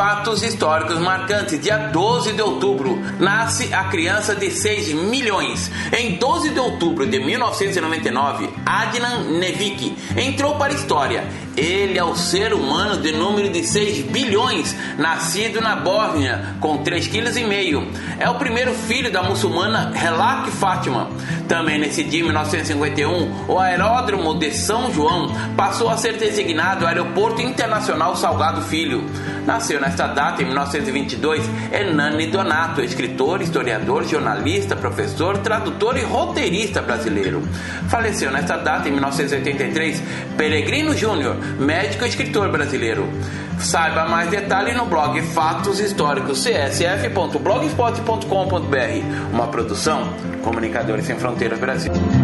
Fatos históricos marcantes. Dia 12 de outubro, nasce a criança de 6 milhões. Em 12 de outubro de 1999, Adnan Nevik entrou para a história. Ele é o ser humano de número de 6 bilhões, nascido na Bósnia, com 3,5 kg. É o primeiro filho da muçulmana Helak Fátima. Também nesse dia, em 1951, o aeródromo de São João passou a ser designado Aeroporto Internacional Salgado Filho. Nasceu nesta data, em 1922, Hernani Donato, escritor, historiador, jornalista, professor, tradutor e roteirista brasileiro. Faleceu nesta data, em 1983, Peregrino Júnior, médico e escritor brasileiro. Saiba mais detalhes no blog Fatos Históricos, csf.blogspot.com.br, uma produção Comunicadores Sem Fronteiras Brasil.